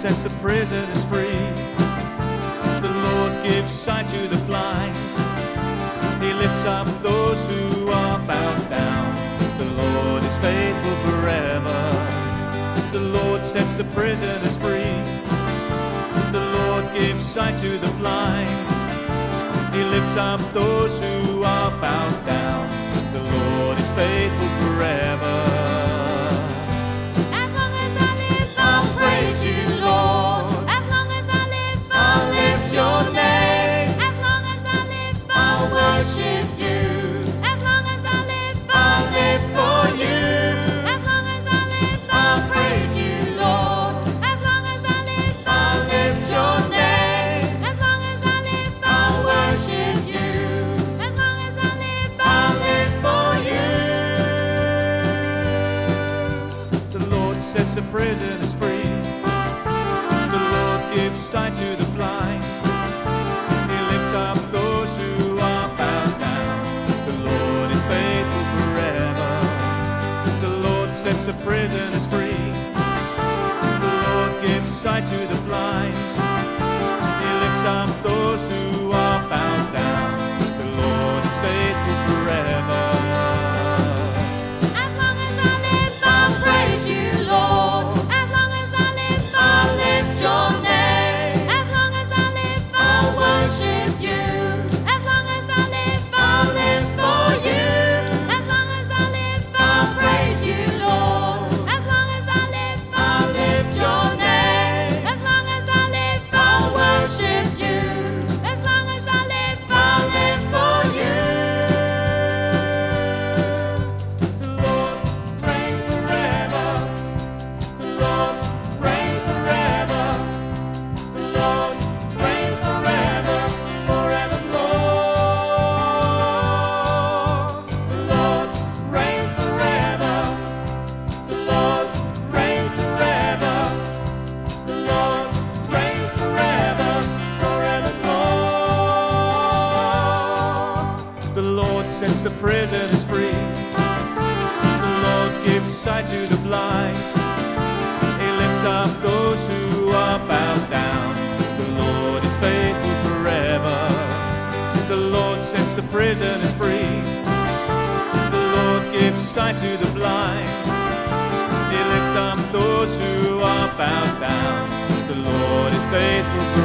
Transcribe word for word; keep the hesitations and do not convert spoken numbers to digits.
sets the prisoners free. The Lord gives sight to the blind. He lifts up those who are bowed down. The Lord is faithful forever. The Lord sets the prisoners free. The Lord gives sight to the blind. He lifts up those who are bowed down. The Lord is faithful forever. As long as I live, I'll praise you, Lord. As long as I live, I'll lift your name. As long as I live, I'll worship you. As long as I live, I'll live for you. As long as I live, I'll praise you, Lord. As long as I live, I'll lift your name. As long as I live, I'll worship you. As long as I live, I'll live for you. The Lord sets the prisoners free. The Lord gives sight to the blind. He lifts up those who are bowed down. The Lord is faithful forever. The Lord sets the prisoners free. The Lord gives sight to the blind. He lifts up those who are bowed down. The Lord is faithful forever. As long as I live, I'll praise you, Lord. As long as I live, I'll lift your name. As long as I live, I'll worship you. As long as I live, I'll live for you. As long as I live, I'll praise you, Lord. As long as I live, I'll lift your name. As long as I live, I'll worship you. As long as I live, I'll live for you. The Lord reigns forever. The Lord reigns forever. The Lord reigns forever, forevermore. The Lord reigns forever. The Lord reigns forever. The Lord reigns forever, forevermore. The Lord sets the prisoners free. The Lord gives sight to the blind. He lifts up those who are bowed down. The Lord is faithful forever. The Lord sets the prisoners free. The Lord gives sight to the blind. He lifts up those who are bowed down. The Lord is faithful